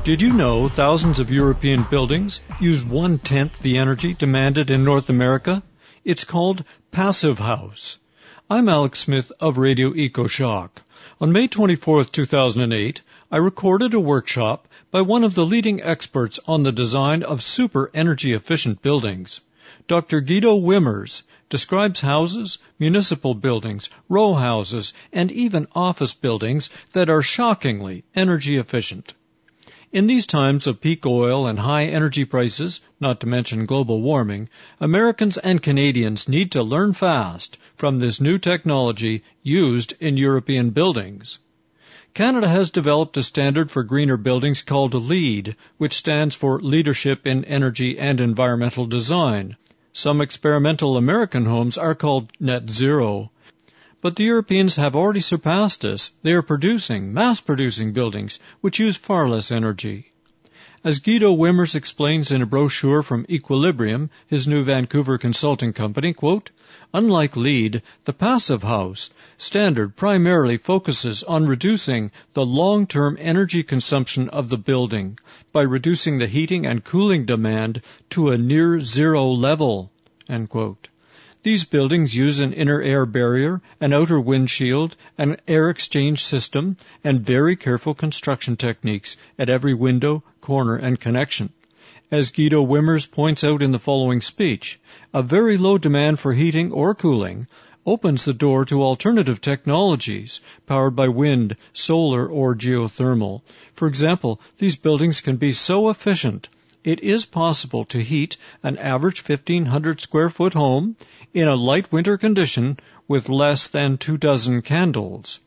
Did you know thousands of European buildings use 1/10 the energy demanded in North America? It's called Passive House. I'm Alex Smith of Radio EcoShock. On May 24, 2008, I recorded a workshop by one of the leading experts on the design of super energy-efficient buildings. Dr. Guido Wimmers describes houses, municipal buildings, row houses, and even office buildings that are shockingly energy efficient. In these times of peak oil and high energy prices, not to mention global warming, Americans and Canadians need to learn fast from this new technology used in European buildings. Canada has developed a standard for greener buildings called LEED, which stands for Leadership in Energy and Environmental Design. Some experimental American homes are called Net Zero. But the Europeans have already surpassed us. They are mass-producing buildings which use far less energy. As Guido Wimmers explains in a brochure from Equilibrium, his new Vancouver consulting company, quote, "Unlike LEED, the Passive House standard primarily focuses on reducing the long-term energy consumption of the building by reducing the heating and cooling demand to a near-zero level." End quote. These buildings use an inner air barrier, an outer windshield, an air exchange system, and very careful construction techniques at every window, corner, and connection. As Guido Wimmers points out in the following speech, a very low demand for heating or cooling opens the door to alternative technologies powered by wind, solar, or geothermal. For example, these buildings can be so efficient it is possible to heat an average 1,500 square foot home in a light winter condition with less than 24 candles.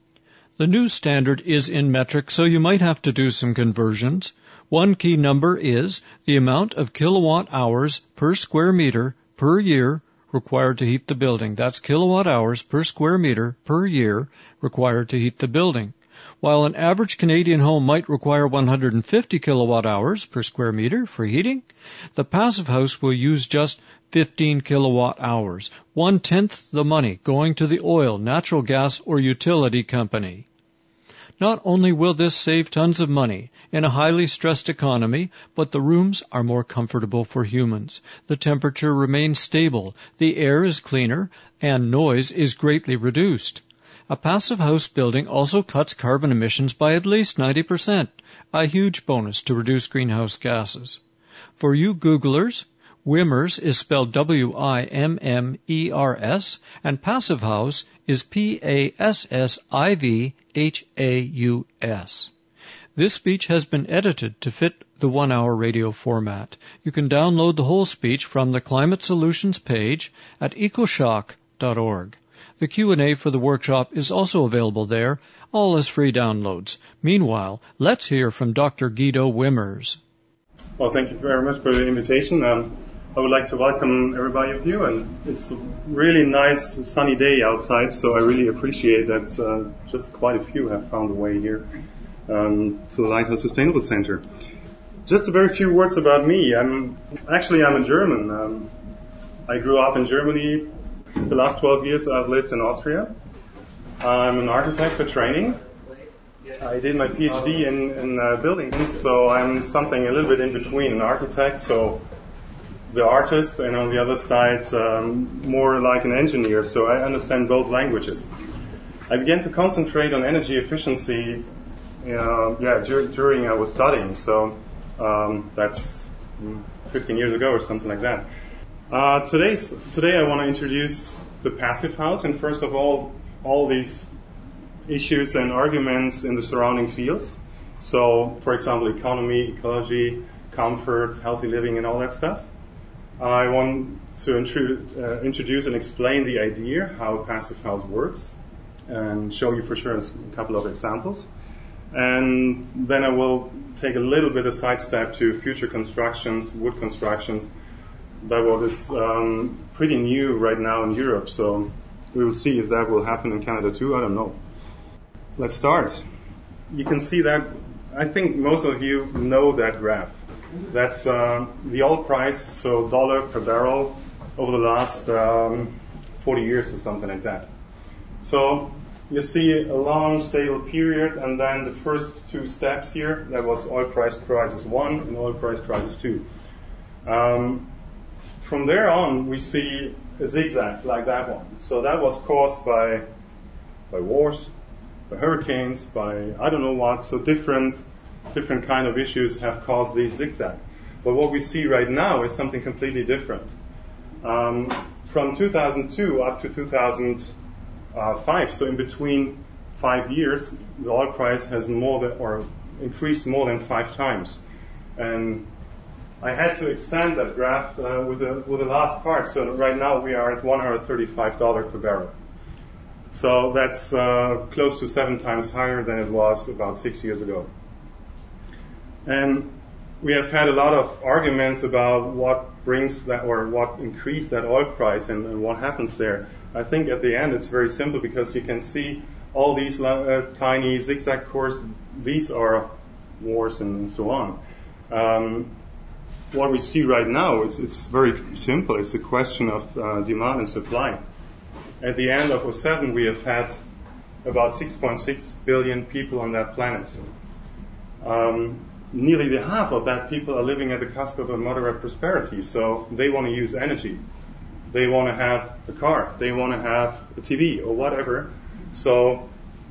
The new standard is in metric, so you might have to do some conversions. One key number is the amount of kilowatt hours per square meter per year required to heat the building. That's kilowatt hours per square meter per year required to heat the building. While an average Canadian home might require 150 kilowatt hours per square meter for heating, the Passive House will use just 15 kilowatt hours, 1/10 the money going to the oil, natural gas, or utility company. Not only will this save tons of money in a highly stressed economy, but the rooms are more comfortable for humans. The temperature remains stable, the air is cleaner, and noise is greatly reduced. A Passive House building also cuts carbon emissions by at least 90%, a huge bonus to reduce greenhouse gases. For you Googlers, Wimmers is spelled Wimmers, and Passive House is Passivhaus. This speech has been edited to fit the 1-hour radio format. You can download the whole speech from the Climate Solutions page at ecoshock.org. The Q&A for the workshop is also available there, all as free downloads. Meanwhile, let's hear from Dr. Guido Wimmers. Well, thank you very much for the invitation. I would like to welcome everybody of you, and it's a really nice sunny day outside, so I really appreciate that just quite a few have found a way here to the Lighthouse Sustainable Center. Just a very few words about me. I'm a German. I grew up in Germany. The last 12 years I've lived in Austria. I'm an architect for training. I did my PhD in buildings, so I'm something a little bit in between an architect, so the artist, and on the other side, more like an engineer, so I understand both languages. I began to concentrate on energy efficiency during I was studying, so that's 15 years ago or something like that. Today I want to introduce the Passive House, and first of all these issues and arguments in the surrounding fields. So, for example, economy, ecology, comfort, healthy living, and all that stuff. I want to introduce and explain the idea how a Passive House works, and show you for sure a couple of examples. And then I will take a little bit of sidestep to future constructions, wood constructions, that what is pretty new right now in Europe. So we will see if that will happen in Canada too. I don't know. Let's start. You can see that. I think most of you know that graph. That's the oil price, so dollar per barrel over the last 40 years or something like that. So you see a long stable period, and then the first two steps here, that was oil price crisis 1 and oil price crisis 2. From there on, we see a zigzag like that one. So that was caused by wars, by hurricanes, by I don't know what. So different kind of issues have caused these zigzag. But what we see right now is something completely different. From 2002 up to 2005, so in between 5 years, the oil price has increased more than 5 times. And I had to extend that graph with the last part. So right now we are at $135 per barrel. So that's close to 7 times higher than it was about 6 years ago. And we have had a lot of arguments about what brings that or what increased that oil price and what happens there. I think at the end it's very simple because you can see all these tiny zigzag curves. These are wars and so on. What we see right now is it's very simple. It's a question of demand and supply. At the end of 2007, we have had about 6.6 billion people on that planet. Nearly the half of that people are living at the cusp of a moderate prosperity, so they want to use energy. They want to have a car. They want to have a TV or whatever. So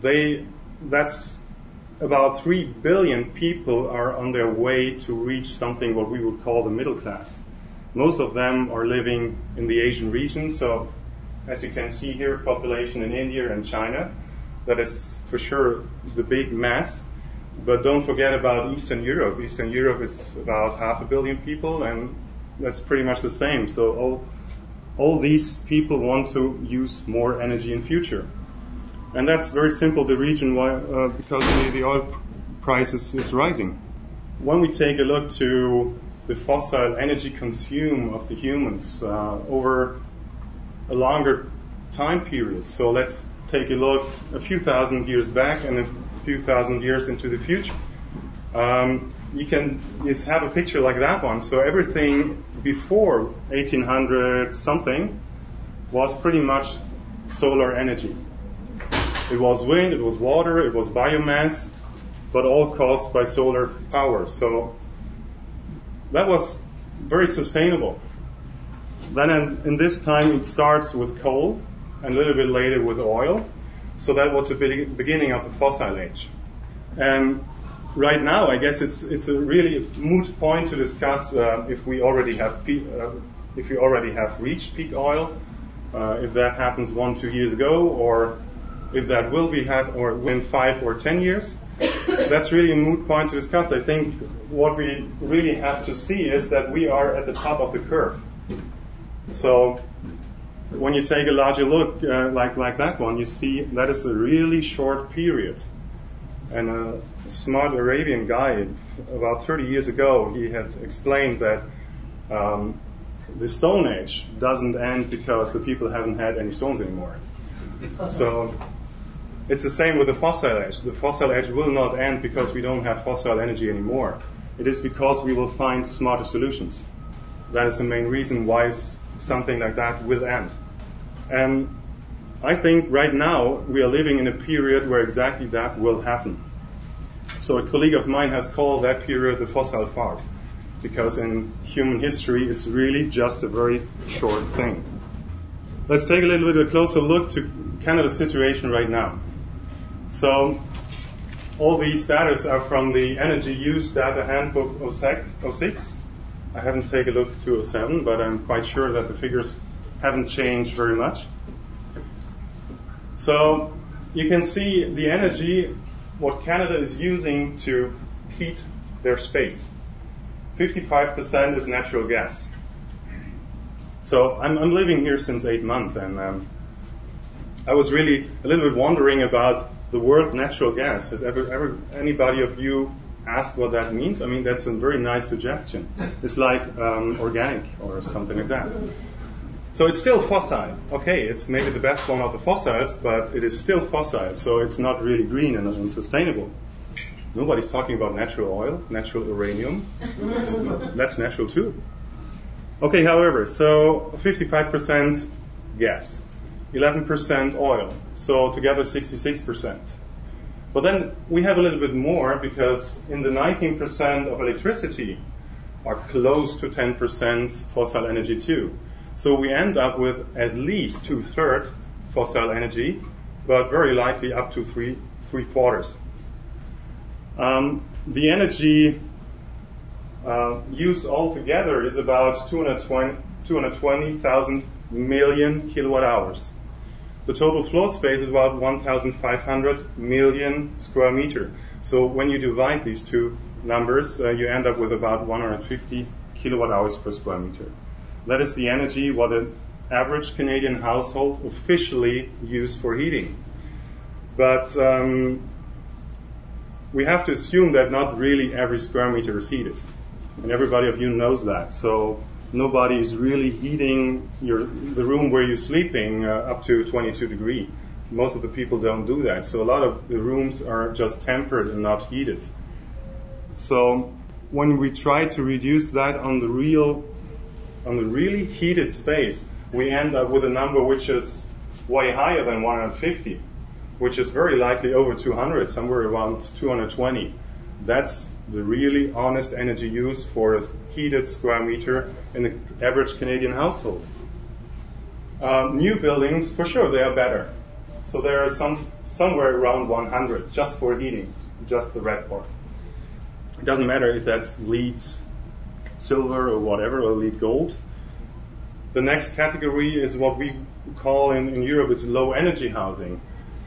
that's about 3 billion people are on their way to reach something what we would call the middle class. Most of them are living in the Asian region. So as you can see here, population in India and China. That is for sure the big mass. But don't forget about Eastern Europe. Eastern Europe is about 500 million people, and that's pretty much the same. So all these people want to use more energy in future. And that's very simple, the reason why, because the oil price is rising. When we take a look to the fossil energy consume of the humans over a longer time period, so let's take a look a few thousand years back and a few thousand years into the future. You can just have a picture like that one. So everything before 1800 something was pretty much solar energy. It was wind, it was water, it was biomass, but all caused by solar power. So that was very sustainable. Then in this time it starts with coal and a little bit later with oil. So that was the beginning of the fossil age. And right now, I guess it's a really moot point to discuss if we already have reached peak oil, if that happens 1-2 years ago, or if that will be or in 5 or 10 years. That's really a moot point to discuss. I think what we really have to see is that we are at the top of the curve. So when you take a larger look like that one, you see that is a really short period. And a smart Arabian guy, about 30 years ago, he has explained that the Stone Age doesn't end because the people haven't had any stones anymore. So it's the same with the fossil age. The fossil age will not end because we don't have fossil energy anymore. It is because we will find smarter solutions. That is the main reason why something like that will end. And I think right now we are living in a period where exactly that will happen. So a colleague of mine has called that period the fossil fart, because in human history it's really just a very short thing. Let's take a little bit of a closer look to Canada's situation right now. So all these data are from the Energy Use Data Handbook 06. I haven't taken a look to 07, but I'm quite sure that the figures haven't changed very much. So you can see the energy, what Canada is using to heat their space. 55% is natural gas. So I'm living here since 8 months, and I was really a little bit wondering about the word natural gas. Has ever anybody of you asked what that means? I mean, that's a very nice suggestion. It's like organic or something like that. So it's still fossil. Okay, it's maybe the best one of the fossils, but it is still fossil, so it's not really green and sustainable. Nobody's talking about natural oil, natural uranium. That's natural too. Okay, however, so 55% gas. 11% oil. So together 66%. But then we have a little bit more because in the 19% of electricity are close to 10% fossil energy too. So we end up with at least 2/3 fossil energy, but very likely up to three-quarters. The energy use altogether is about 220,000 million kilowatt hours. The total floor space is about 1,500 million square meter. So when you divide these two numbers, you end up with about 150 kilowatt hours per square meter. That is the energy what an average Canadian household officially use for heating. But we have to assume that not really every square meter is heated. And everybody of you knows that. So nobody is really heating the room where you're sleeping up to 22 degrees. Most of the people don't do that. So a lot of the rooms are just tempered and not heated. So when we try to reduce that on the really heated space, we end up with a number which is way higher than 150, which is very likely over 200, somewhere around 220. That's the really honest energy use for a heated square meter in the average Canadian household. New buildings, for sure, they are better. So there are somewhere around 100 just for heating, just the red part. It doesn't matter if that's LEED silver or whatever, or LEED gold. The next category is what we call in Europe is low energy housing.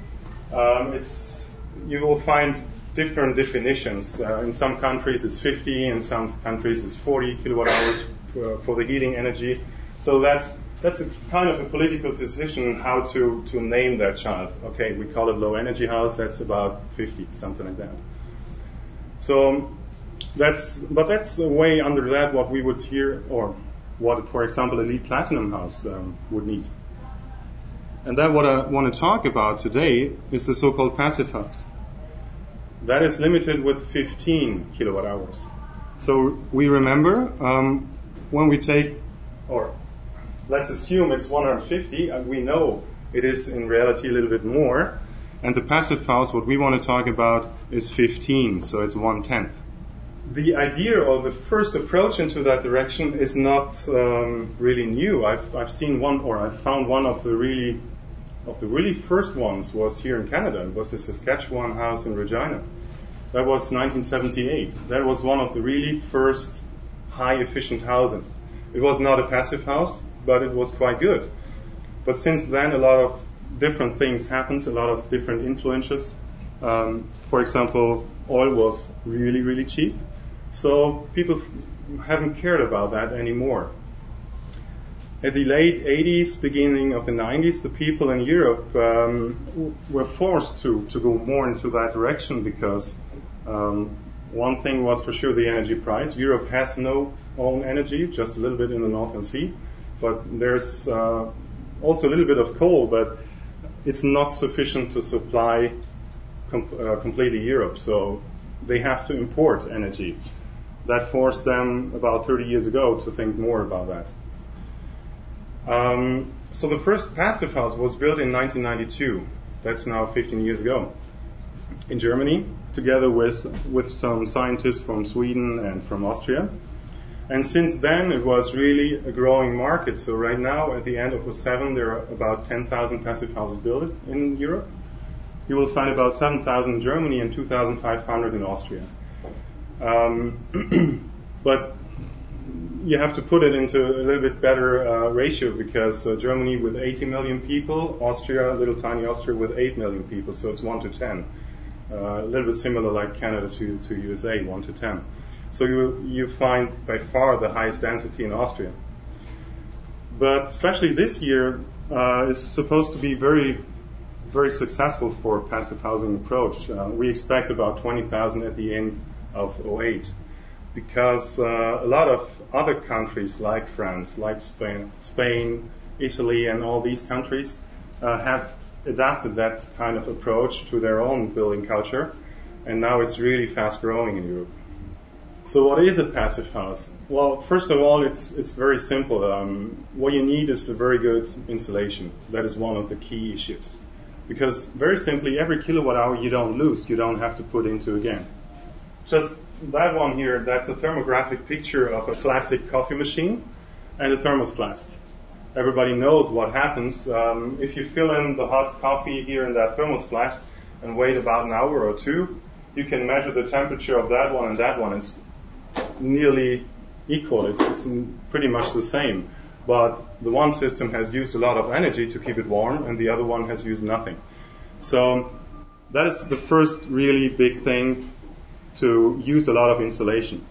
You will find different definitions. In some countries it's 50, in some countries it's 40 kilowatt hours for the heating energy. So that's a kind of a political decision how to name that child. Okay, we call it low energy house, that's about 50, something like that. So that's way under that what we would hear, or what, for example, a LEED Platinum house would need. And then what I want to talk about today is the so-called passive house. That is limited with 15 kilowatt hours. So we remember when we take, or let's assume it's 150, and we know it is in reality a little bit more. And the passive house, what we want to talk about, is 15, so it's 1/10. The idea or the first approach into that direction is not really new. I've seen one, or I found one of the really first ones was here in Canada. It was the Saskatchewan house in Regina. That was 1978. That was one of the really first high efficient houses. It was not a passive house, but it was quite good. But since then, a lot of different things happened, a lot of different influences. For example, oil was really, really cheap. So people haven't cared about that anymore. At the late 80s, beginning of the 90s, the people in Europe were forced to go more into that direction because one thing was for sure the energy price. Europe has no own energy, just a little bit in the Northern Sea. But there's also a little bit of coal, but it's not sufficient to supply completely Europe. So they have to import energy. That forced them about 30 years ago to think more about that. So the first passive house was built in 1992. That's now 15 years ago. In Germany, together with some scientists from Sweden and from Austria. And since then, it was really a growing market. So right now, at the end of 2007, there are about 10,000 passive houses built in Europe. You will find about 7,000 in Germany and 2,500 in Austria. But you have to put it into a little bit better ratio because Germany with 80 million people, Austria, little tiny Austria with 8 million people, so it's 1 to 10. A little bit similar like Canada to USA, 1 to 10. So you find by far the highest density in Austria. But especially this year is supposed to be very, very successful for passive housing approach. We expect about 20,000 at the end of 2008. Because a lot of other countries like France, like Spain, Italy, and all these countries have adapted that kind of approach to their own building culture, and now it's really fast growing in Europe. So what is a passive house? Well, first of all, it's very simple. What you need is a very good insulation. That is one of the key issues. Because very simply, every kilowatt hour you don't lose, you don't have to put into again. Just that one here, that's a thermographic picture of a classic coffee machine and a thermos flask. Everybody knows what happens. If you fill in the hot coffee here in that thermos flask and wait about an hour or two, you can measure the temperature of that one and that one. It's nearly equal. It's pretty much the same. But the one system has used a lot of energy to keep it warm and the other one has used nothing. So that is the first really big thing, to use a lot of insulation.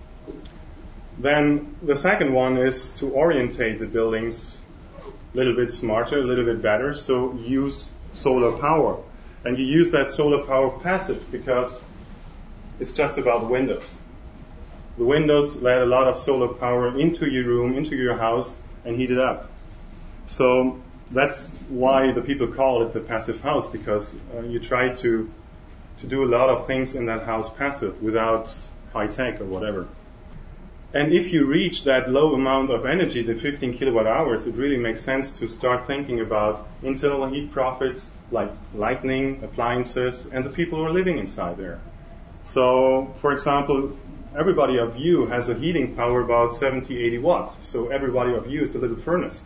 Then the second one is to orientate the buildings a little bit smarter, a little bit better. So use solar power. And you use that solar power passive because it's just about the windows. The windows let a lot of solar power into your room, into your house, and heat it up. So that's why the people call it the passive house, because you try to do a lot of things in that house passive without high tech or whatever. And if you reach that low amount of energy, the 15 kilowatt hours, it really makes sense to start thinking about internal heat profits like lighting, appliances, and the people who are living inside there. So, for example, everybody of you has a heating power about 70, 80 watts. So everybody of you is a little furnace.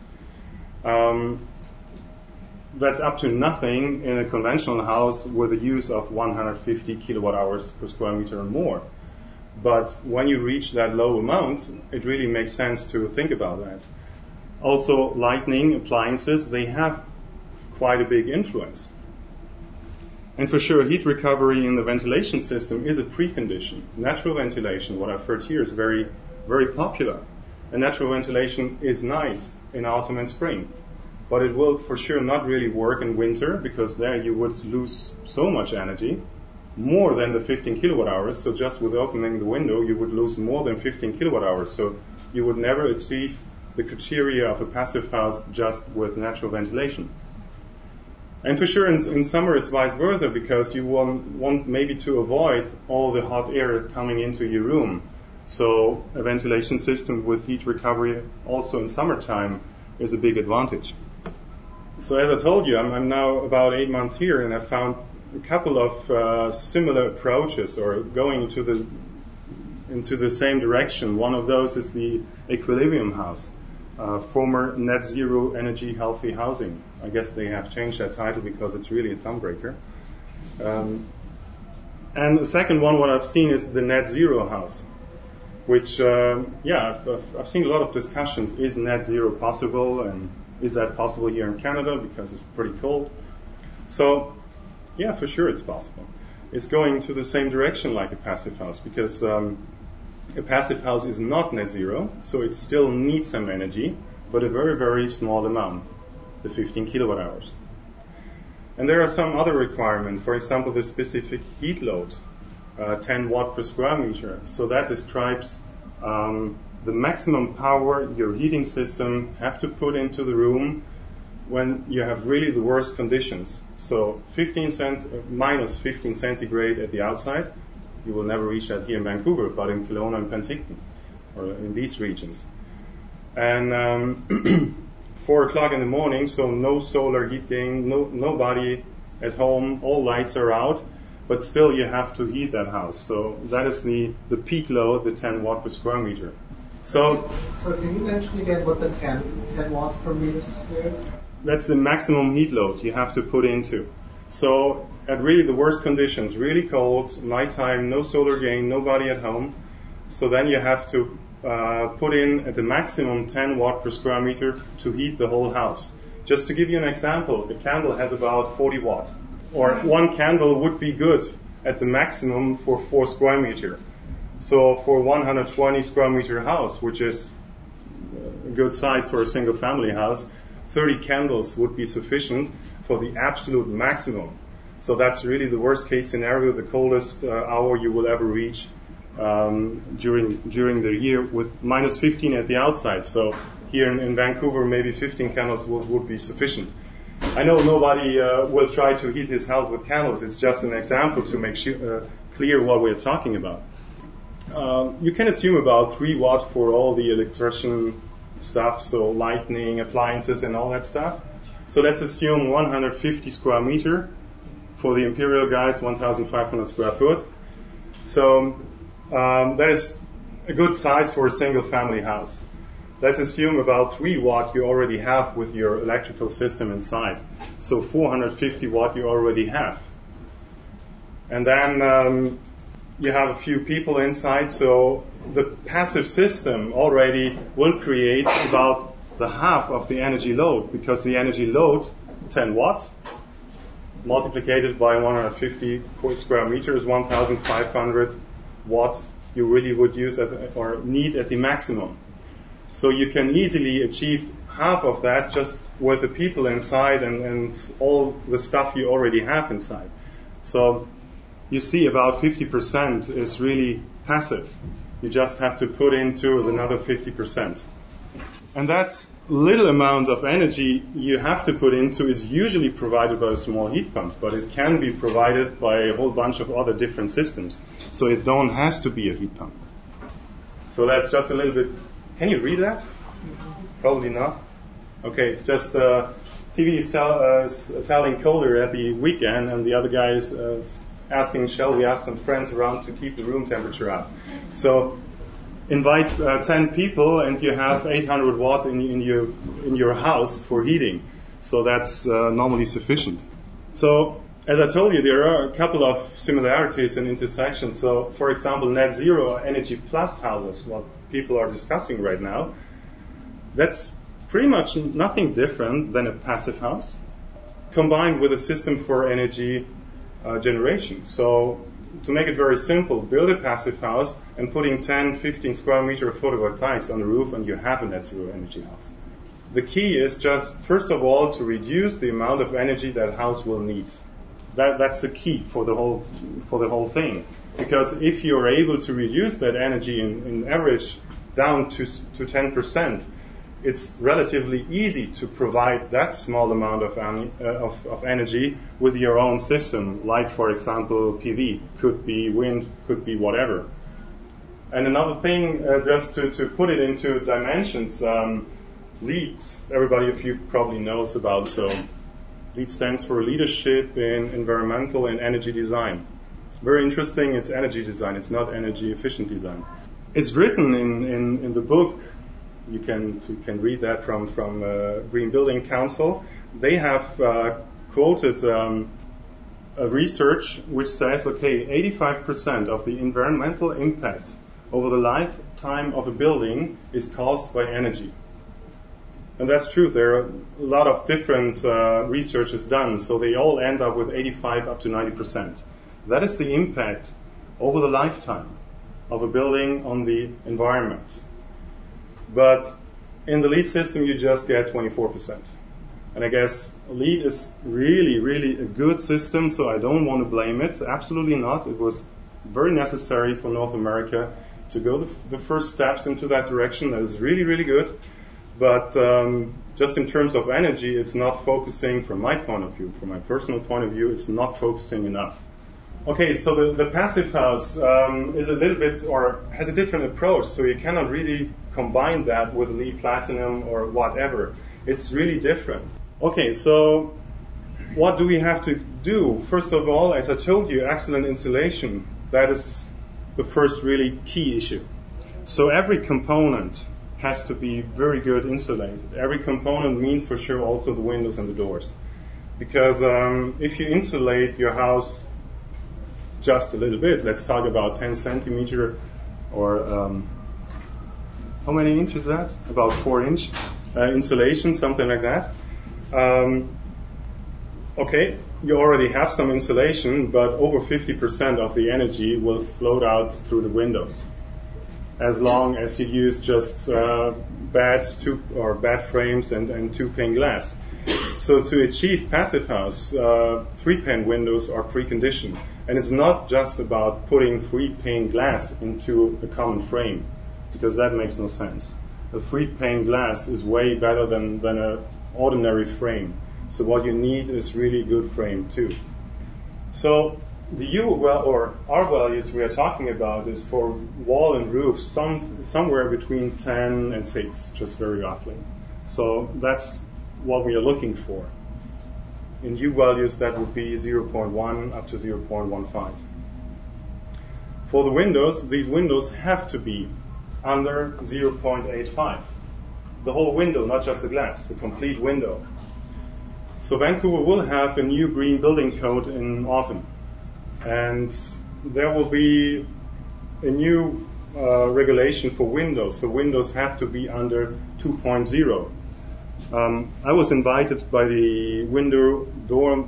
That's up to nothing in a conventional house with a use of 150 kilowatt hours per square meter or more. But when you reach that low amount, it really makes sense to think about that. Also, lighting, appliances, they have quite a big influence. And for sure, heat recovery in the ventilation system is a precondition. Natural ventilation, what I've heard here, is very, very popular. And natural ventilation is nice in autumn and spring. But it will for sure not really work in winter, because there you would lose so much energy, more than the 15 kilowatt hours. So just with opening the window, you would lose more than 15 kilowatt hours. So you would never achieve the criteria of a passive house just with natural ventilation. And for sure in summer it's vice versa, because you want maybe to avoid all the hot air coming into your room. So a ventilation system with heat recovery also in summertime is a big advantage. So as I told you, I'm now about 8 months here, and I found a couple of similar approaches, or going into the same direction. One of those is the Equilibrium House, former Net Zero Energy Healthy Housing. I guess they have changed that title because it's really a thumb breaker. And the second one, what I've seen, is the Net Zero House, which, I've seen a lot of discussions. Is net zero possible, and is that possible here in Canada because it's pretty cold? So, yeah, for sure it's possible. It's going to the same direction like a passive house, because a passive house is not net zero, so it still needs some energy, but a very, very small amount, the 15 kilowatt hours. And there are some other requirements, for example, the specific heat load, 10 watt per square meter. So that describes the maximum power your heating system have to put into the room when you have really the worst conditions. So minus 15 centigrade at the outside. You will never reach that here in Vancouver, but in Kelowna and Penticton, or in these regions. And 4 o'clock in the morning, so no solar heat gain, nobody at home, all lights are out, but still you have to heat that house. So that is the peak load, the 10 watt per square meter. So can you mention again what the 10 watts per meter squared? That's the maximum heat load you have to put into. So at really the worst conditions, really cold, nighttime, no solar gain, nobody at home. So then you have to put in at the maximum 10 watt per square meter to heat the whole house. Just to give you an example, the candle has about 40 watt. Or one candle would be good at the maximum for 4 square meter. So for 120 square meter house, which is a good size for a single family house, 30 candles would be sufficient for the absolute maximum. So that's really the worst case scenario, the coldest hour you will ever reach during the year, with minus 15 at the outside. So here in Vancouver, maybe 15 candles would be sufficient. I know nobody will try to heat his house with candles. It's just an example to make clear what we're talking about. You can assume about 3 watt for all the electrician stuff, so lighting, appliances, and all that stuff. So let's assume 150 square meter for the Imperial guys, 1,500 square foot. So that is a good size for a single family house. Let's assume about 3 watt you already have with your electrical system inside. So 450 watt you already have. And then you have a few people inside, so the passive system already will create about the half of the energy load, because the energy load, 10 watt, multiplied by 150 square meters, 1,500 watt you really would use or need at the maximum. So you can easily achieve half of that just with the people inside and all the stuff you already have inside. So you see about 50% is really passive. You just have to put into another 50%. And that little amount of energy you have to put into is usually provided by a small heat pump, but it can be provided by a whole bunch of other different systems. So it don't has to be a heat pump. So that's just a little bit. Can you read that? Probably not. Okay, it's just TV is telling colder at the weekend, and the other guy is asking, shall we ask some friends around to keep the room temperature up? So invite 10 people, and you have 800 watt in your house for heating. So that's normally sufficient. So as I told you, there are a couple of similarities and intersections. So, for example, net zero energy plus houses, what people are discussing right now, that's pretty much nothing different than a passive house combined with a system for energy generation. So to make it very simple, build a passive house and putting 10, 15 square meter of photovoltaics on the roof, and you have a net zero energy house. The key is just, first of all, to reduce the amount of energy that house will need. That's the key for the whole thing. Because if you're able to reduce that energy in average down to 10%, it's relatively easy to provide that small amount of energy with your own system, like, for example, PV. Could be wind, could be whatever. And another thing, just to put it into dimensions, LEED, everybody of you probably knows about. So LEED stands for Leadership in Environmental and Energy Design. Very interesting, it's energy design, it's not energy efficient design. It's written in the book. You can read that from Green Building Council. They have quoted a research which says, okay, 85% of the environmental impact over the lifetime of a building is caused by energy. And that's true. There are a lot of different researches done, so they all end up with 85 up to 90%. That is the impact over the lifetime of a building on the environment. But in the LEED system, you just get 24%. And I guess LEED is really, really a good system, so I don't want to blame it. Absolutely not. It was very necessary for North America to go the first steps into that direction. That is really, really good. But just in terms of energy, it's not focusing, from my point of view, from my personal point of view, it's not focusing enough. Okay, so the passive house is a little bit, or has a different approach, so you cannot really combine that with LEED Platinum or whatever. It's really different. Okay, so what do we have to do? First of all, as I told you, excellent insulation. That is the first really key issue. So every component has to be very good insulated. Every component means for sure also the windows and the doors. Because if you insulate your house just a little bit, let's talk about 10 centimeter or how many inches is that? About 4-inch insulation, something like that. Okay, you already have some insulation, but over 50% of the energy will float out through the windows, as long as you use just bad frames and 2-pane glass. So to achieve passive house, 3-pane windows are preconditioned. And it's not just about putting 3-pane glass into a common frame, because that makes no sense. A 3-pane glass is way better than an ordinary frame. So what you need is really good frame too. So the or R values we are talking about is for wall and roof somewhere between 10 and 6, just very roughly. So that's what we are looking for. In U values, that would be 0.1 up to 0.15. For the windows, these windows have to be under 0.85. The whole window, not just the glass, the complete window. So Vancouver will have a new green building code in autumn. And there will be a new regulation for windows. So windows have to be under 2.0. I was invited by the Window and Door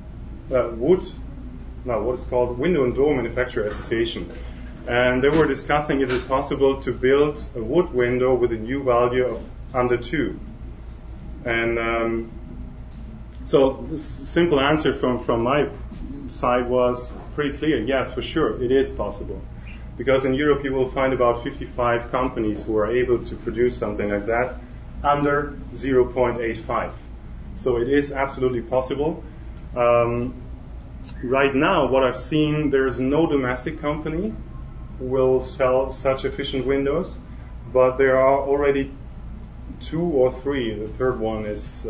Manufacturer Association. And they were discussing, is it possible to build a wood window with a U value of under 2? And so the simple answer from my side was pretty clear. Yes, for sure, it is possible. Because in Europe you will find about 55 companies who are able to produce something like that under 0.85. So it is absolutely possible. Right now, what I've seen, there is no domestic company who will sell such efficient windows, but there are already 2 or 3. The third one is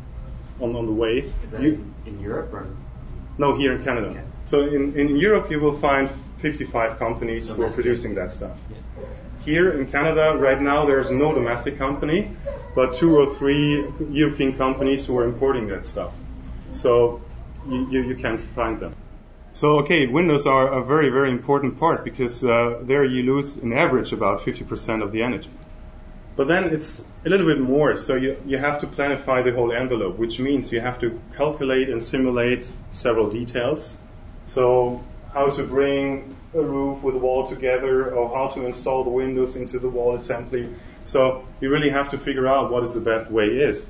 on the way. Is that in Europe or? No, here in Canada. Okay. So in Europe you will find 55 companies who are producing that stuff. Yeah. Here in Canada, right now, there's no domestic company, but 2 or 3 European companies who are importing that stuff. So you can find them. So, okay, windows are a very, very important part because there you lose, on average, about 50% of the energy. But then it's a little bit more. So you have to planify the whole envelope, which means you have to calculate and simulate several details. So how to bring a roof with a wall together, or how to install the windows into the wall assembly. So you really have to figure out what is the best way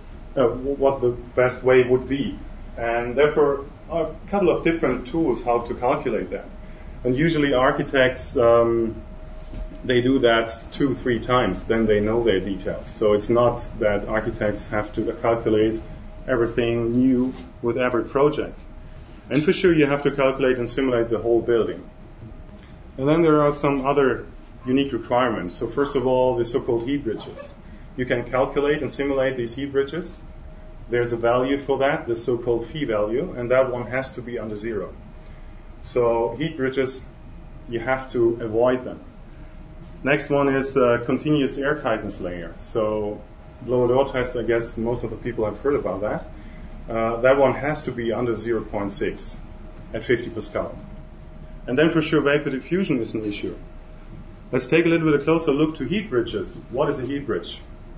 what the best way would be. And therefore, are a couple of different tools how to calculate that. And usually architects, they do that 2-3 times, then they know their details. So it's not that architects have to calculate everything new with every project. And for sure, you have to calculate and simulate the whole building. And then there are some other unique requirements. So first of all, the so-called heat bridges. You can calculate and simulate these heat bridges. There's a value for that, the so-called phi value, and that one has to be under 0. So heat bridges, you have to avoid them. Next one is continuous air tightness layer. So blow-and-door test, I guess most of the people have heard about that. That one has to be under 0.6 at 50 Pascal. And then for sure vapor diffusion is an issue. Let's take a little bit closer look to heat bridges. What is a heat bridge?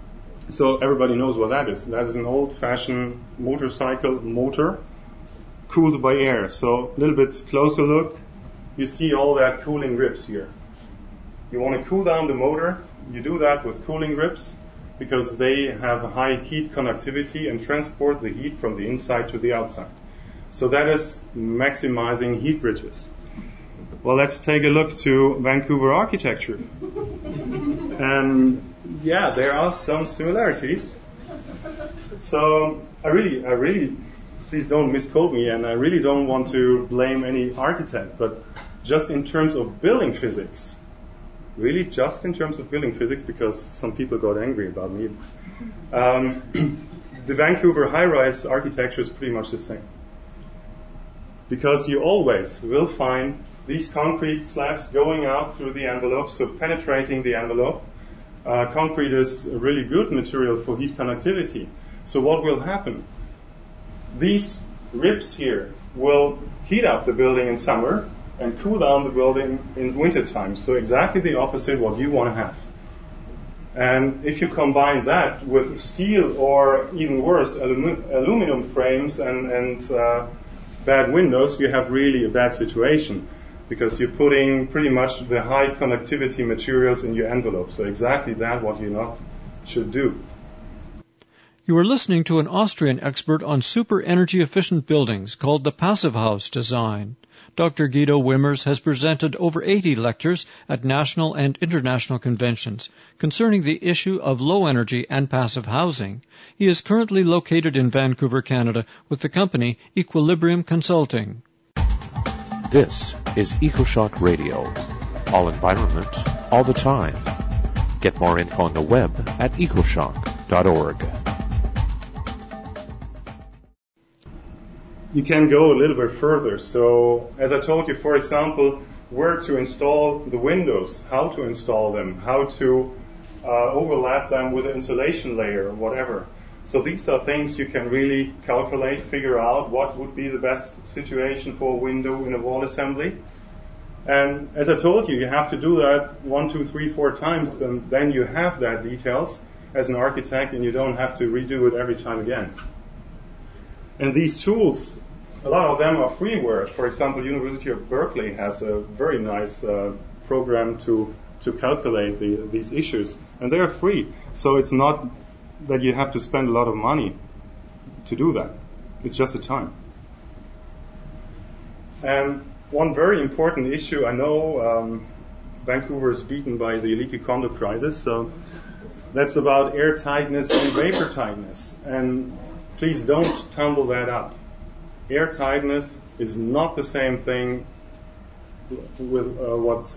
So everybody knows what that is. That is an old-fashioned motorcycle motor cooled by air. So a little bit closer look, you see all that cooling ribs here. You want to cool down the motor, you do that with cooling ribs because they have a high heat conductivity and transport the heat from the inside to the outside. So that is maximizing heat bridges. Well, let's take a look to Vancouver architecture. And yeah, there are some similarities. So I really, please don't misquote me, and I really don't want to blame any architect, but just in terms of building physics, really just in terms of building physics, because some people got angry about me, the Vancouver high-rise architecture is pretty much the same. Because you always will find these concrete slabs going out through the envelope, so penetrating the envelope. Concrete is a really good material for heat conductivity. So what will happen? These ribs here will heat up the building in summer and cool down the building in winter time. So exactly the opposite what you want to have. And if you combine that with steel or even worse, aluminum frames and bad windows, you have really a bad situation. Because you're putting pretty much the high conductivity materials in your envelope. So exactly that what you not should do. You are listening to an Austrian expert on super energy efficient buildings called the Passive House design. Dr. Guido Wimmers has presented over 80 lectures at national and international conventions concerning the issue of low energy and passive housing. He is currently located in Vancouver, Canada with the company Equilibrium Consulting. This is EcoShock Radio. All environment, all the time. Get more info on the web at ecoshock.org. You can go a little bit further. So, as I told you, for example, where to install the windows, how to install them, how to overlap them with an insulation layer or whatever. So these are things you can really calculate, figure out what would be the best situation for a window in a wall assembly. And as I told you, you have to do that 1, 2, 3, 4 times, and then you have that details as an architect, and you don't have to redo it every time again. And these tools, a lot of them are freeware. For example, University of Berkeley has a very nice program to calculate these issues, and they are free. So it's not that you have to spend a lot of money to do that. It's just the time. And one very important issue, I know Vancouver is beaten by the leaky condo crisis, so that's about air tightness and vapor tightness. And please don't tumble that up. Air tightness is not the same thing with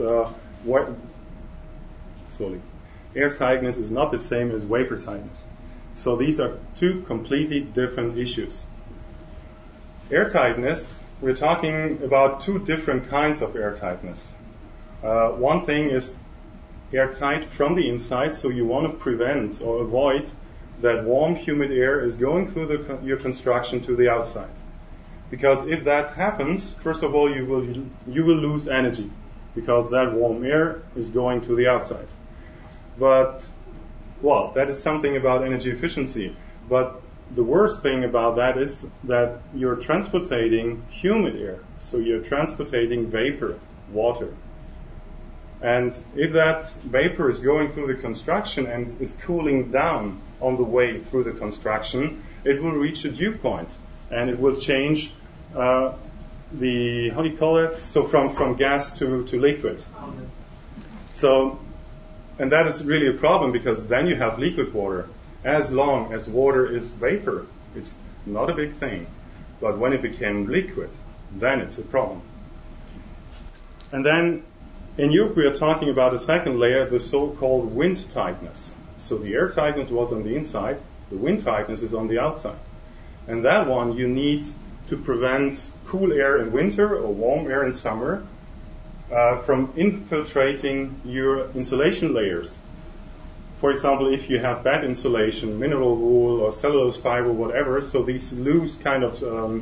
Air tightness is not the same as vapor tightness. So these are two completely different issues. Air tightness, we're talking about two different kinds of air tightness. One thing is airtight from the inside, so you want to prevent or avoid that warm, humid air is going through your construction to the outside. Because if that happens, first of all, you will lose energy, because that warm air is going to the outside. But, well, that is something about energy efficiency. But the worst thing about that is that you're transporting humid air. So you're transporting vapor, water. And if that vapor is going through the construction and is cooling down on the way through the construction, it will reach a dew point. And it will change how do you call it? So from gas to liquid. So, and that is really a problem, because then you have liquid water. As long as water is vapor, it's not a big thing. But when it became liquid, then it's a problem. And then in Europe we are talking about a second layer, the so-called wind tightness. So the air tightness was on the inside, the wind tightness is on the outside. And that one you need to prevent cool air in winter or warm air in summer from infiltrating your insulation layers. For example, if you have bad insulation, mineral wool or cellulose fiber, whatever, so these loose kind of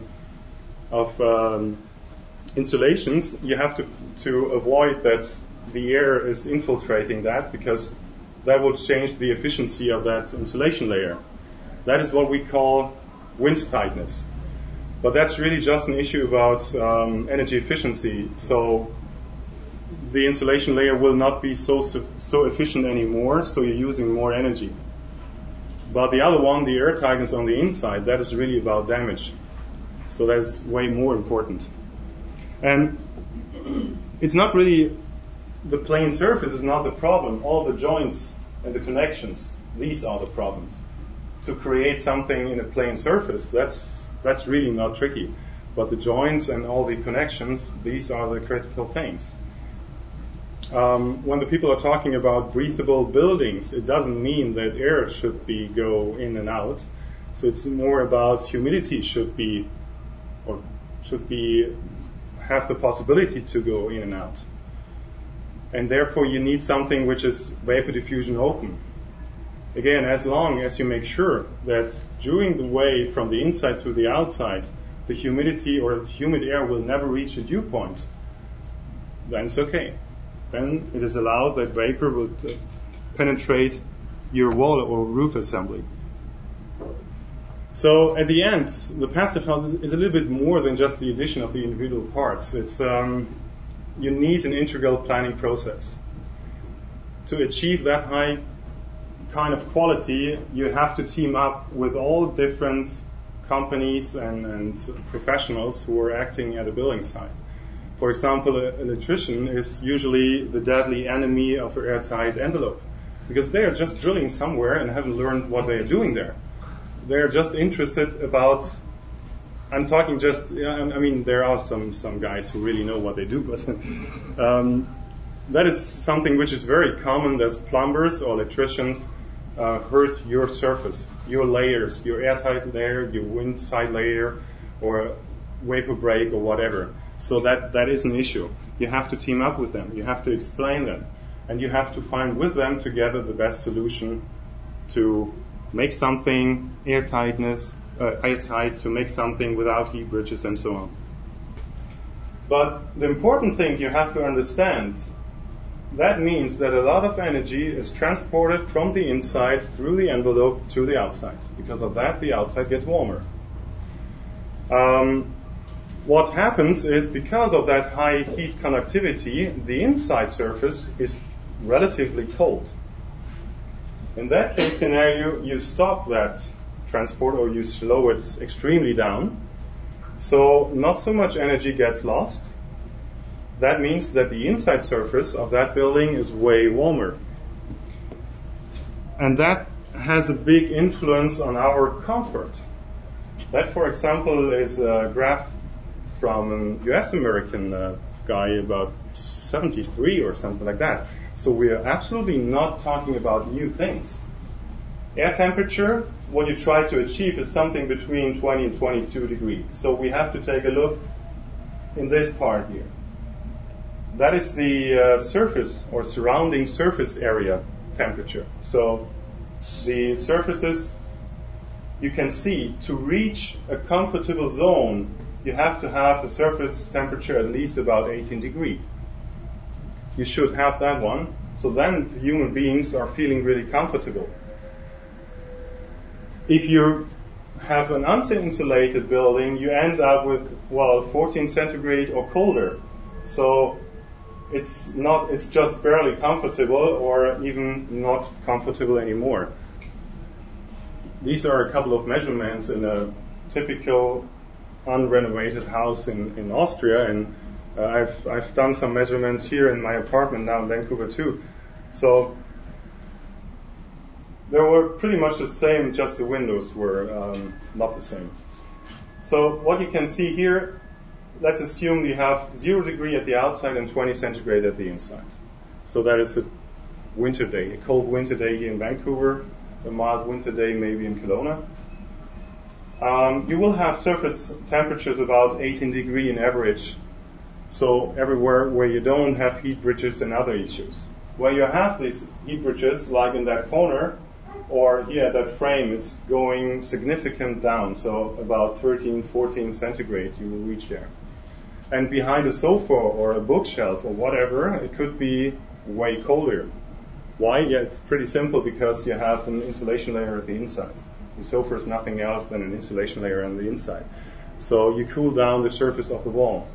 insulations, you have to avoid that the air is infiltrating that, because that will change the efficiency of that insulation layer. That is what we call wind tightness. But that's really just an issue about energy efficiency. So the insulation layer will not be so efficient anymore, so you're using more energy. But the other one, the air tightness on the inside, that is really about damage. So that's way more important. And it's not really, the plane surface is not the problem. All the joints and the connections, these are the problems. To create something in a plane surface, that's really not tricky. But the joints and all the connections, these are the critical things. When the people are talking about breathable buildings, it doesn't mean that air should go in and out. So it's more about humidity should have the possibility to go in and out. And therefore you need something which is vapor diffusion open. Again, as long as you make sure that during the way from the inside to the outside, the humidity or the humid air will never reach a dew point, then it's okay. Then it is allowed that vapor would penetrate your wall or roof assembly. So at the end, the passive house is a little bit more than just the addition of the individual parts. It's you need an integral planning process. To achieve that high kind of quality, you have to team up with all different companies and professionals who are acting at a building site. For example, an electrician is usually the deadly enemy of an airtight envelope, because they are just drilling somewhere and haven't learned what they are doing there. They are just interested about I'm talking just, I mean, there are some guys who really know what they do, but that is something which is very common as plumbers or electricians hurt your surface, your layers, your airtight layer, your wind-tight layer, or vapor break or whatever. So that is an issue. You have to team up with them. You have to explain them. And you have to find with them together the best solution to make something airtight, to make something without heat bridges and so on. But the important thing you have to understand, that means that a lot of energy is transported from the inside through the envelope to the outside. Because of that, the outside gets warmer. What happens is, because of that high heat conductivity, the inside surface is relatively cold. In that case scenario, you stop that transport or you slow it extremely down. So not so much energy gets lost. That means that the inside surface of that building is way warmer. And that has a big influence on our comfort. That, for example, is a graph from a US American guy about 73 or something like that. So we are absolutely not talking about new things. Air temperature, what you try to achieve is something between 20 and 22 degrees. So we have to take a look in this part here. That is the surface or surrounding surface area temperature. So the surfaces, you can see, to reach a comfortable zone, you have to have a surface temperature at least about 18 degrees. You should have that one. So then the human beings are feeling really comfortable. If you have an uninsulated building, you end up with, 14 centigrade or colder. So it's just barely comfortable or even not comfortable anymore. These are a couple of measurements in a typical unrenovated house in Austria, and I've done some measurements here in my apartment now in Vancouver too. So they were pretty much the same, just the windows were not the same. So what you can see here, let's assume you have 0 degree at the outside and 20 centigrade at the inside. So that is a winter day, a cold winter day here in Vancouver, a mild winter day maybe in Kelowna. You will have surface temperatures about 18 degree in average. So everywhere where you don't have heat bridges and other issues. Where you have these heat bridges, like in that corner, or here that frame, is going significant down. So about 13, 14 centigrade you will reach there. And behind a sofa or a bookshelf or whatever, it could be way colder. Why? Yeah, it's pretty simple, because you have an insulation layer at the inside. The sofa is nothing else than an insulation layer on the inside. So you cool down the surface of the wall.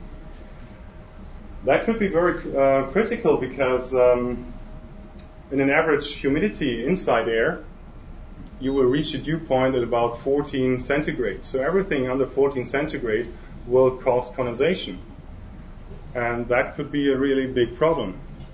That could be very critical, because in an average humidity inside air, you will reach a dew point at about 14 centigrade. So everything under 14 centigrade will cause condensation. And that could be a really big problem.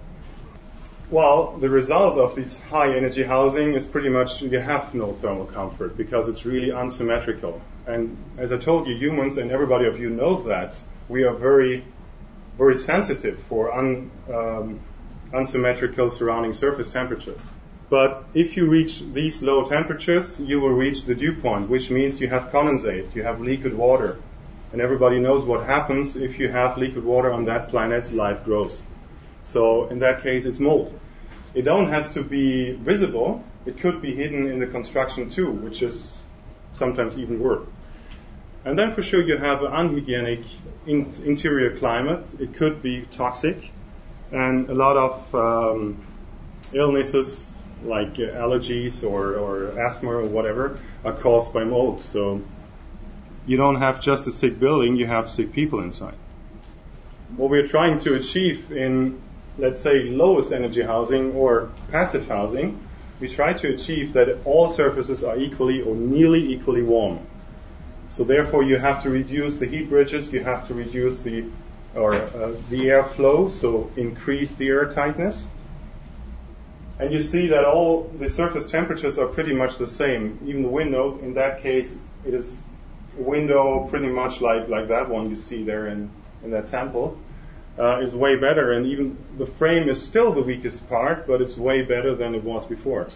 Well, the result of this high energy housing is pretty much you have no thermal comfort, because it's really unsymmetrical. And as I told you, humans, and everybody of you knows that, we are very, very sensitive for unsymmetrical surrounding surface temperatures. But if you reach these low temperatures, you will reach the dew point, which means you have condensate, you have liquid water. And everybody knows what happens if you have liquid water on that planet, life grows. So in that case, it's mold. It don't have to be visible. It could be hidden in the construction too, which is sometimes even worse. And then for sure you have an unhygienic interior climate. It could be toxic. And a lot of illnesses like allergies or asthma or whatever are caused by mold. So you don't have just a sick building, you have sick people inside. What we're trying to achieve in, let's say, lowest energy housing or passive housing, we try to achieve that all surfaces are equally or nearly equally warm. So therefore you have to reduce the heat bridges, you have to reduce the airflow, so increase the air tightness. And you see that all the surface temperatures are pretty much the same. Even the window, in that case, it is window pretty much like that one you see there in that sample is way better, and even the frame is still the weakest part, but it's way better than it was before.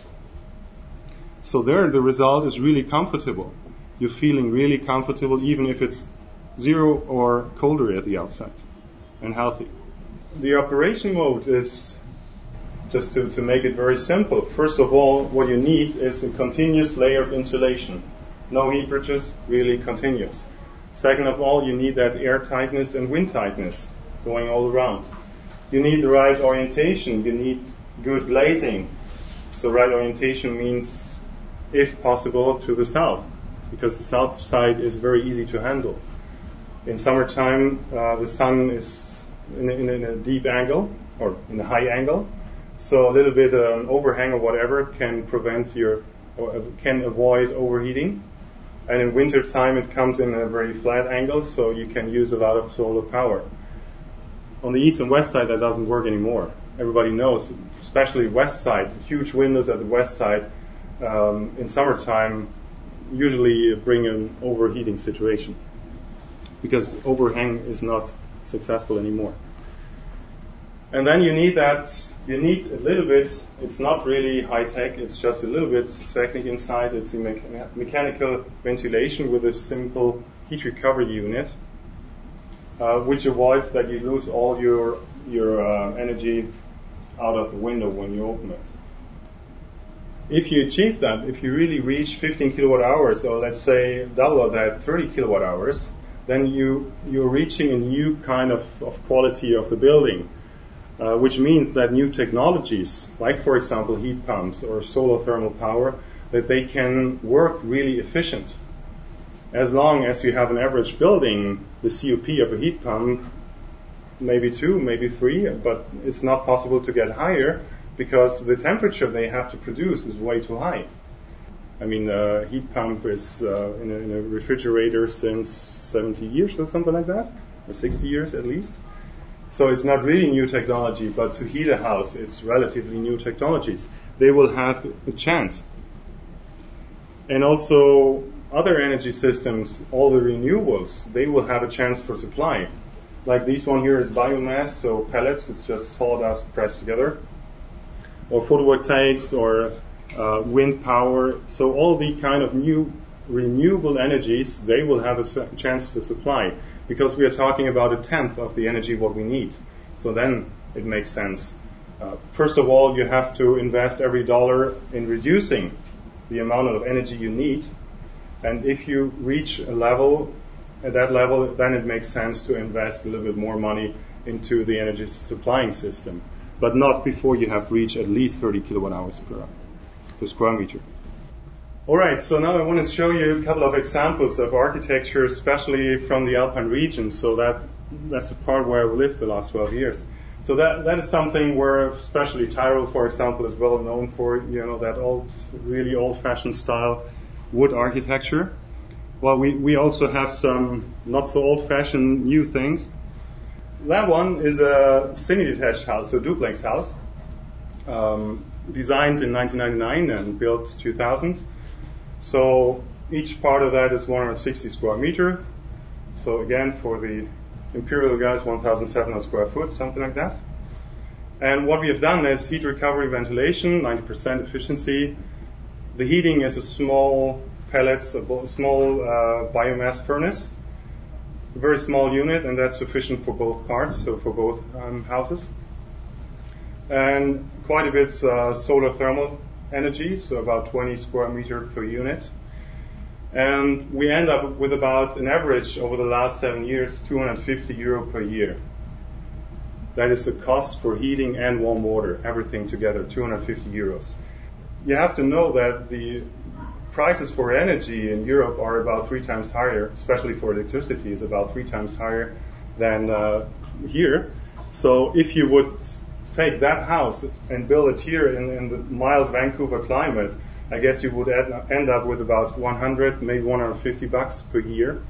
So there the result is really comfortable. You're feeling really comfortable even if it's 0 or colder at the outside, and healthy. The operation mode is, just to make it very simple, first of all, what you need is a continuous layer of insulation. No heat bridges, really continuous. Second of all, you need that air tightness and wind tightness going all around. You need the right orientation. You need good glazing. So right orientation means, if possible, to the south, because the south side is very easy to handle. In summertime, the sun is in a deep angle, or in a high angle, so a little bit overhang or whatever can can avoid overheating. And in winter time, it comes in a very flat angle, so you can use a lot of solar power. On the east and west side, that doesn't work anymore. Everybody knows, especially west side, huge windows at the west side in summertime usually bring an overheating situation, because overhang is not successful anymore. And then you need a little bit, it's not really high tech, it's just a little bit technique inside. It's a mechanical ventilation with a simple heat recovery unit, which avoids that you lose all your energy out of the window when you open it. If you achieve that, if you really reach 15 kilowatt hours, or let's say double that, 30 kilowatt hours, then you're reaching a new kind of quality of the building, which means that new technologies, like for example heat pumps or solar thermal power, that they can work really efficient. As long as you have an average building, the COP of a heat pump, maybe 2, maybe 3, but it's not possible to get higher because the temperature they have to produce is way too high. I mean, heat pump is in a refrigerator since 70 years or something like that, or 60 years at least. So it's not really new technology, but to heat a house, it's relatively new technologies. They will have a chance. And also other energy systems, all the renewables, they will have a chance for supply. Like this one here is biomass, so pellets, it's just sawdust pressed together. Or photovoltaics, or wind power. So all the kind of new renewable energies, they will have a chance to supply, because we are talking about 1/10 of the energy what we need. So then it makes sense. First of all, you have to invest every dollar in reducing the amount of energy you need. And if you reach a level, at that level, then it makes sense to invest a little bit more money into the energy supplying system, but not before you have reached at least 30 kilowatt hours per square meter. All right, so now I want to show you a couple of examples of architecture, especially from the Alpine region. So that's the part where I've lived the last 12 years. So that is something where, especially Tyrol, for example, is well known for, that really old-fashioned style wood architecture. Well, we also have some not so old-fashioned new things. That one is a semi-detached house, so duplex house, designed in 1999 and built 2000. So each part of that is 160 square meter. So again, for the Imperial guys, 1,700 square foot, something like that. And what we have done is heat recovery ventilation, 90% efficiency. The heating is a small pellets, a small biomass furnace, a very small unit, and that's sufficient for both parts, so for both houses. And quite a bit solar thermal energy, so about 20 square meter per unit. And we end up with about an average over the last 7 years, 250 euro per year. That is the cost for heating and warm water, everything together, 250 euros. You have to know that the prices for energy in Europe are about 3 times higher, especially for electricity, is about 3 times higher than here. So if you would take that house and build it here in the mild Vancouver climate, I guess you would end up with about 100, maybe 150 bucks per year.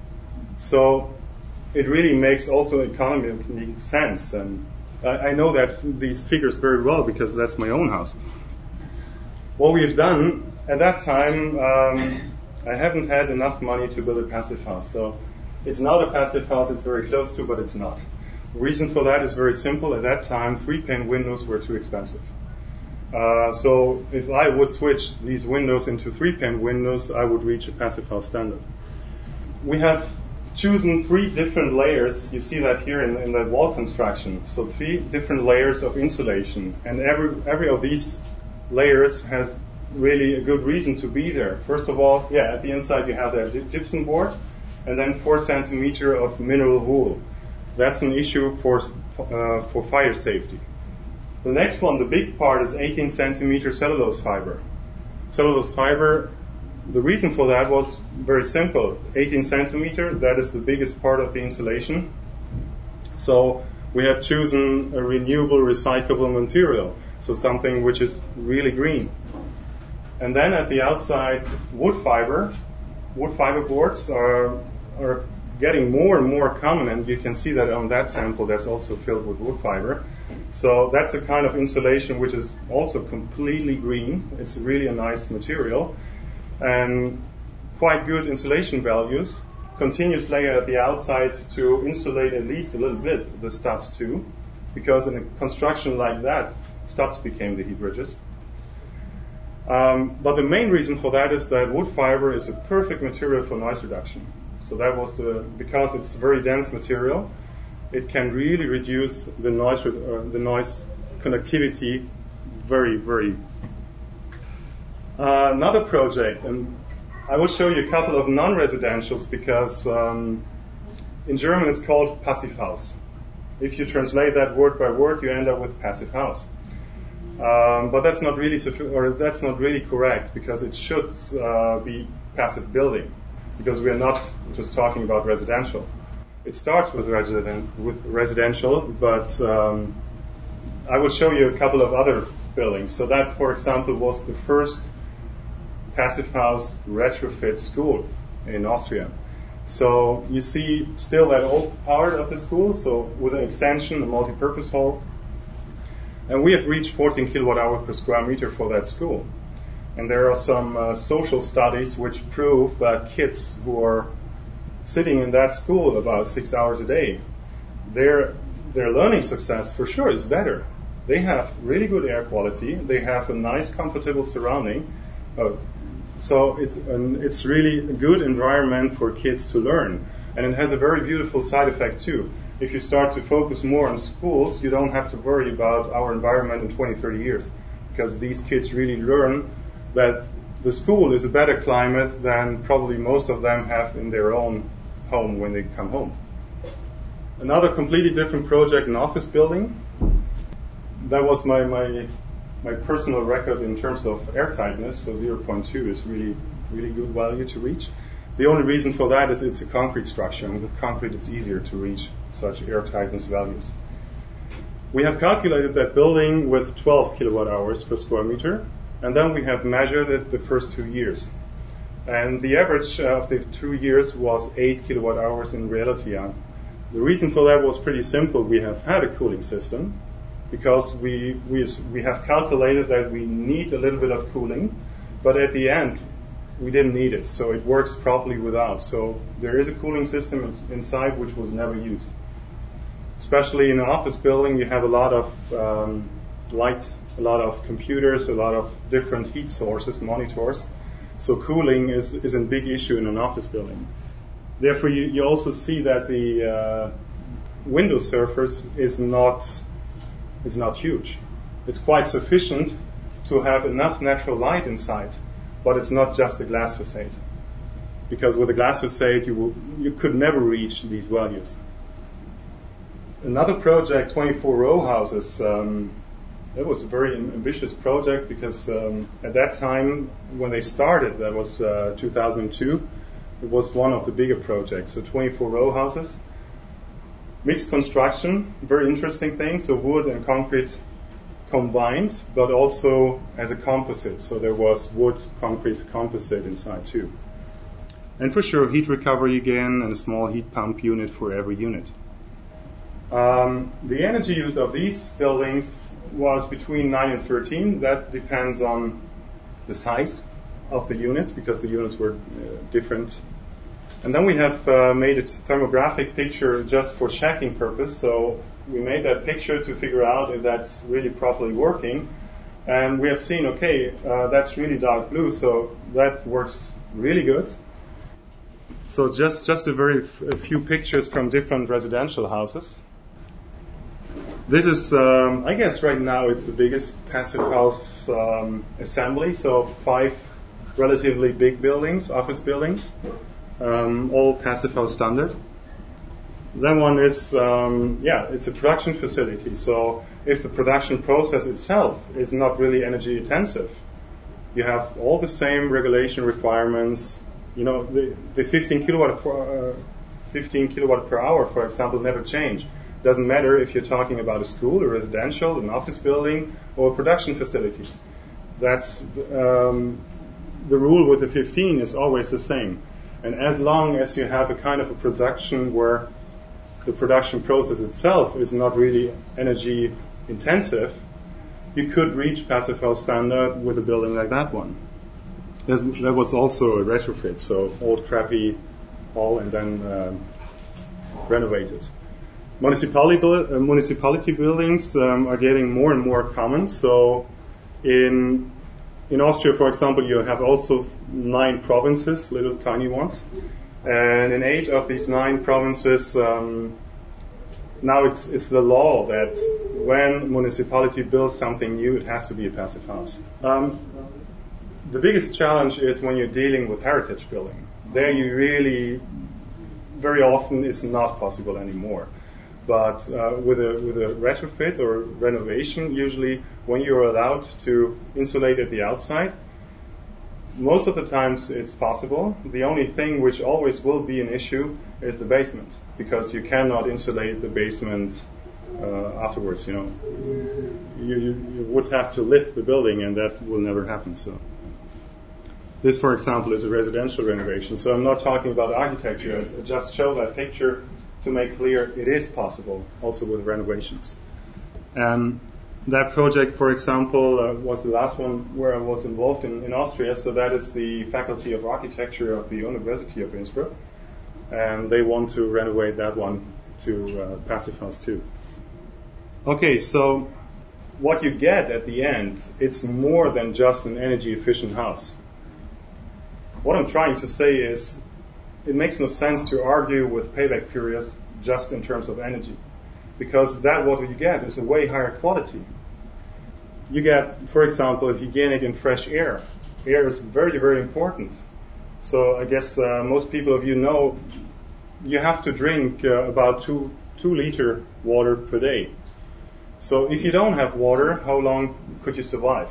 So it really makes also economically sense. And I know that these figures very well because that's my own house. What we have done at that time, I haven't had enough money to build a passive house. So it's not a passive house, it's very close to, but it's not. The reason for that is very simple. At that time, 3-pane windows were too expensive. So if I would switch these windows into 3-pane windows, I would reach a passive house standard. We have chosen 3 different layers. You see that here in the wall construction. So 3 different layers of insulation. And every of these layers has really a good reason to be there. First of all, at the inside you have that gypsum board, and then 4 centimeter of mineral wool. That's an issue for fire safety. The next one, the big part, is 18 centimeter cellulose fiber. Cellulose fiber, the reason for that was very simple. 18 centimeter, that is the biggest part of the insulation. So we have chosen a renewable, recyclable material, so something which is really green. And then at the outside, wood fiber boards are getting more and more common, and you can see that on that sample that's also filled with wood fiber. So that's a kind of insulation which is also completely green. It's really a nice material and quite good insulation values. Continuous layer at the outside to insulate at least a little bit the studs too, because in a construction like that, studs became the heat bridges. But the main reason for that is that wood fiber is a perfect material for noise reduction. So that was because it's a very dense material, it can really reduce the noise conductivity very, very. Another project, and I will show you a couple of non-residentials because in German it's called Passivhaus. If you translate that word by word, you end up with passive house. But that's not really correct, because it should be passive building, because we are not just talking about residential. It starts with residential, but I will show you a couple of other buildings. So that, for example, was the first passive house retrofit school in Austria. So you see still that old part of the school, so with an extension, a multi-purpose hall. And we have reached 14 kilowatt hours per square meter for that school. And there are some social studies which prove that kids who are sitting in that school about 6 hours a day, their learning success for sure is better. They have really good air quality. They have a nice, comfortable surrounding. So it's really a good environment for kids to learn. And it has a very beautiful side effect too. If you start to focus more on schools, you don't have to worry about our environment in 20, 30 years, because these kids really learn that the school is a better climate than probably most of them have in their own home when they come home. Another completely different project, an office building. That was my personal record in terms of airtightness, so 0.2 is really, really good value to reach. The only reason for that is it's a concrete structure, and with concrete it's easier to reach such airtightness values. We have calculated that building with 12 kilowatt hours per square meter, and then we have measured it the first 2 years. And the average of the 2 years was 8 kilowatt hours in reality. The reason for that was pretty simple. We have had a cooling system, because we have calculated that we need a little bit of cooling, but at the end we didn't need it, so it works properly without. So there is a cooling system inside which was never used. Especially in an office building, you have a lot of light, a lot of computers, a lot of different heat sources, monitors. So cooling is a big issue in an office building. Therefore, you also see that the window surface is not huge. It's quite sufficient to have enough natural light inside, but it's not just a glass facade. Because with a glass facade, you could never reach these values. Another project, 24 row houses, that was a very ambitious project, because at that time, when they started, that was 2002, it was one of the bigger projects. So 24 row houses. Mixed construction, very interesting thing. So wood and concrete combined, but also as a composite. So there was wood, concrete, composite inside too. And for sure, heat recovery again, and a small heat pump unit for every unit. The energy use of these buildings was between 9 and 13. That depends on the size of the units because the units were different. And then we have made a thermographic picture just for checking purpose. So we made that picture to figure out if that's really properly working. And we have seen, okay, that's really dark blue, so that works really good. So just a few pictures from different residential houses. This is, I guess right now it's the biggest passive house assembly. So 5 relatively big buildings, office buildings, all passive house standard. Then one is, it's a production facility. So if the production process itself is not really energy intensive, you have all the same regulation requirements. You know, the 15 kilowatt per hour, for example, never change. Doesn't matter if you're talking about a school, a residential, an office building, or a production facility. That's the rule with the 15 is always the same. And as long as you have a kind of a production where the production process itself is not really energy intensive, you could reach passive house standard with a building like that one. That was also a retrofit, so old crappy hall and then renovated. Municipality buildings are getting more and more common. So in Austria, for example, you have also 9 provinces, little tiny ones. And in 8 of these 9 provinces, now it's the law that when municipality builds something new, it has to be a passive house. The biggest challenge is when you're dealing with heritage building. There you really, very often, it's not possible anymore. But with a retrofit or renovation, usually when you're allowed to insulate at the outside, most of the times it's possible. The only thing which always will be an issue is the basement, because you cannot insulate the basement afterwards. You know, you would have to lift the building, and that will never happen. So this, for example, is a residential renovation. So I'm not talking about architecture. I just show that picture to make clear it is possible also with renovations. That project, for example, was the last one where I was involved in Austria. So that is the Faculty of Architecture of the University of Innsbruck. And they want to renovate that one to passive house too. Okay, so what you get at the end, it's more than just an energy efficient house. What I'm trying to say is it makes no sense to argue with payback periods just in terms of energy, because that what you get is a way higher quality. You get, for example, hygienic and fresh air. Air is very, very important. So I guess most people of you know you have to drink about 2 liter water per day. So if you don't have water, how long could you survive?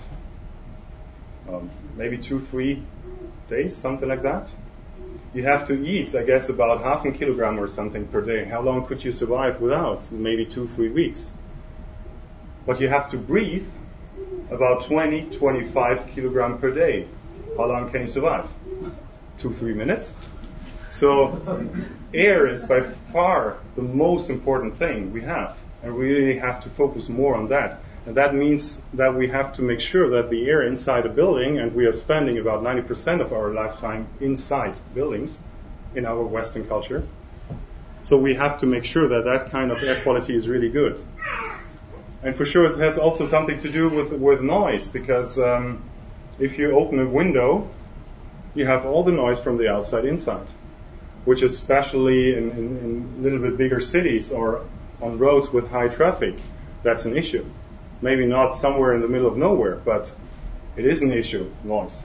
Maybe 2-3 days, something like that. You have to eat, I guess, about 0.5 kilogram or something per day. How long could you survive without? Maybe 2-3 weeks. But you have to breathe about 20-25 kilogram per day. How long can you survive? 2-3 minutes. So air is by far the most important thing we have, and we really have to focus more on that. And that means that we have to make sure that the air inside a building, and we are spending about 90% of our lifetime inside buildings in our Western culture. So we have to make sure that that kind of air quality is really good. And for sure it has also something to do with noise, because if you open a window, you have all the noise from the outside inside, which especially in a little bit bigger cities or on roads with high traffic, that's an issue. Maybe not somewhere in the middle of nowhere, but it is an issue, noise.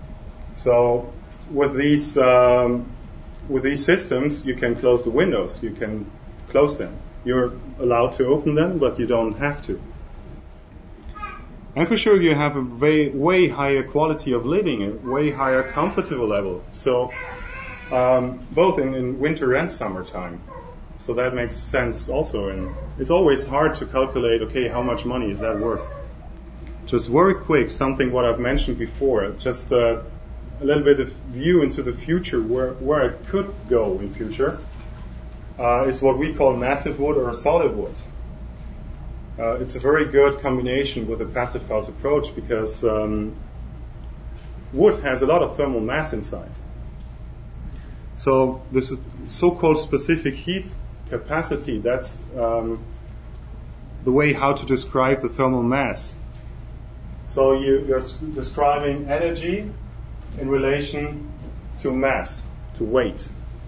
So with these systems, you can close the windows. You can close them. You're allowed to open them, but you don't have to. And for sure, you have a way higher quality of living, a way higher comfortable level. So both in winter and summertime. So that makes sense also. And it's always hard to calculate, okay, how much money is that worth? Just very quick, something what I've mentioned before, just a little bit of view into the future, where it could go in future, is what we call massive wood or solid wood. It's a very good combination with the passive house approach, because wood has a lot of thermal mass inside. So this is so-called specific heat capacity. That's the way how to describe the thermal mass. So you're describing energy in relation to mass, to weight.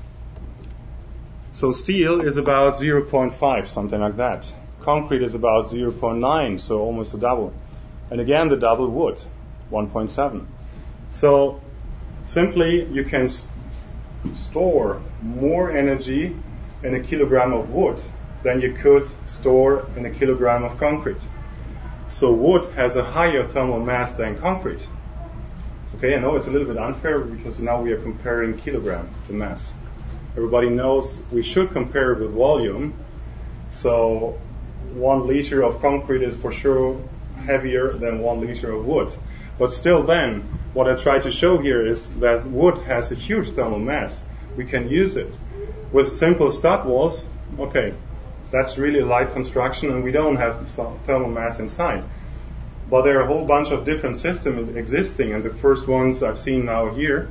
So steel is about 0.5, something like that. Concrete is about 0.9, so almost a double. And again, the double wood, 1.7. So simply you can store more energy in a kilogram of wood than you could store in a kilogram of concrete. So wood has a higher thermal mass than concrete. Okay, I know it's a little bit unfair because now we are comparing kilogram to mass. Everybody knows we should compare it with volume. So 1 liter of concrete is for sure heavier than 1 liter of wood. But still then, what I try to show here is that wood has a huge thermal mass. We can use it. With simple stud walls, okay, that's really a light construction and we don't have thermal mass inside. But there are a whole bunch of different systems existing, and the first ones I've seen now here.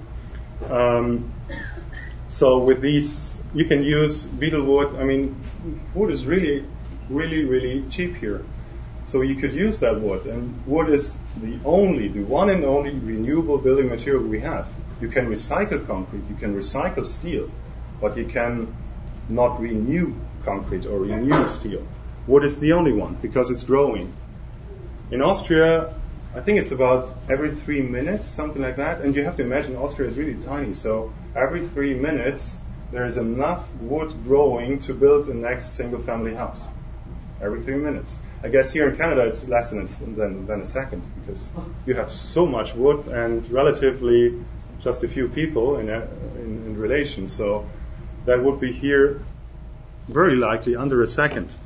So with these, you can use beetle wood. I mean, wood is really, really, really cheap here. So you could use that wood, and wood is the one and only renewable building material we have. You can recycle concrete, you can recycle steel, but you can not renew concrete or renew steel. Wood is the only one because it's growing. In Austria, I think it's about every 3 minutes, something like that. And you have to imagine Austria is really tiny. So every 3 minutes, there is enough wood growing to build the next single-family house. Every 3 minutes. I guess here in Canada, it's less than a second because you have so much wood and relatively just a few people in relation. So that would be here very likely under a second.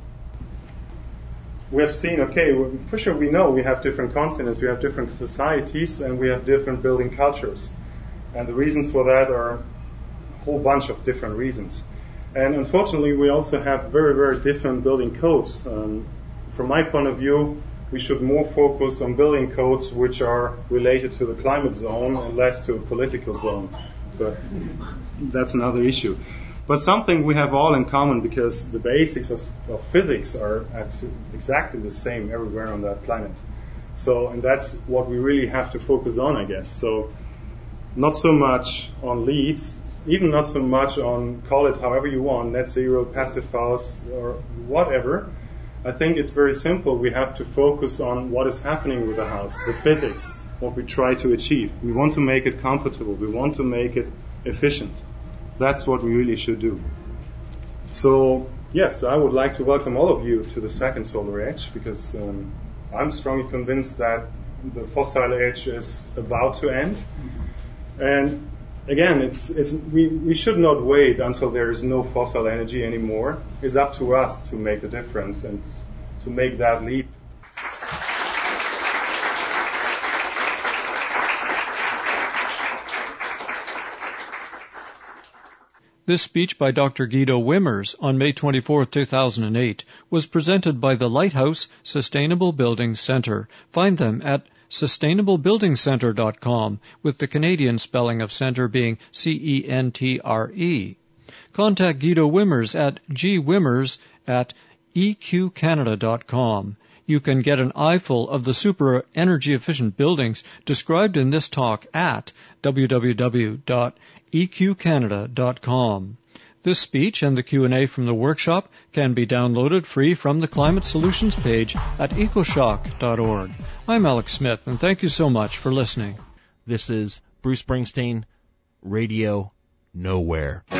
We have seen, okay, for sure we know we have different continents, we have different societies, and we have different building cultures. And the reasons for that are a whole bunch of different reasons. And unfortunately, we also have very, very different building codes. From my point of view, we should more focus on building codes which are related to the climate zone and less to a political zone. But that's another issue. But something we have all in common because the basics of physics are exactly the same everywhere on that planet. So, and that's what we really have to focus on, I guess. So, not so much on leads, even not so much on, call it however you want, net zero, passive house, or whatever. I think it's very simple. We have to focus on what is happening with the house, the physics, what we try to achieve. We want to make it comfortable. We want to make it efficient. That's what we really should do. So, yes, I would like to welcome all of you to the second solar age because I'm strongly convinced that the fossil age is about to end. And again, we should not wait until there is no fossil energy anymore. It's up to us to make the difference and to make that leap. This speech by Dr. Guido Wimmers on May 24, 2008 was presented by the Lighthouse Sustainable Buildings Centre. Find them at sustainablebuildingcentre.com, with the Canadian spelling of centre being CENTRE. Contact Guido Wimmers at gwimmers@eqcanada.com. You can get an eyeful of the super energy efficient buildings described in this talk at www.eqcanada.com. This speech and the Q&A from the workshop can be downloaded free from the Climate Solutions page at ecoshock.org. I'm Alex Smith, and thank you so much for listening. This is Bruce Springsteen, Radio Nowhere.